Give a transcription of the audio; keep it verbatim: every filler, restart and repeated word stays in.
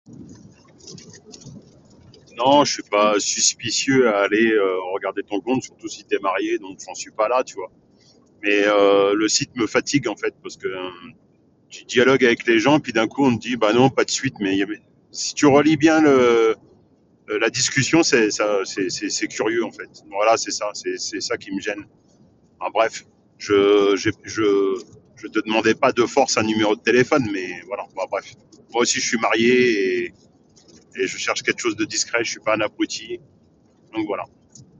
Non, je suis pas suspicieux à aller euh, regarder ton compte, surtout si t'es marié, donc j'en suis pas là, tu vois. Mais euh, le site me fatigue en fait, parce que euh, tu dialogues avec les gens, puis d'un coup on te dit, bah non, pas de suite. Mais il y avait- si tu relis bien le, la discussion, c'est ça, c'est c'est- c'est curieux en fait. Voilà, c'est ça, c'est c'est ça qui me gêne. En bref, je, j'ai- je, je te demandais pas de force un numéro de téléphone, mais voilà, bah, bref. Moi aussi, je suis marié et, et je cherche quelque chose de discret, je suis pas un abruti. Donc voilà.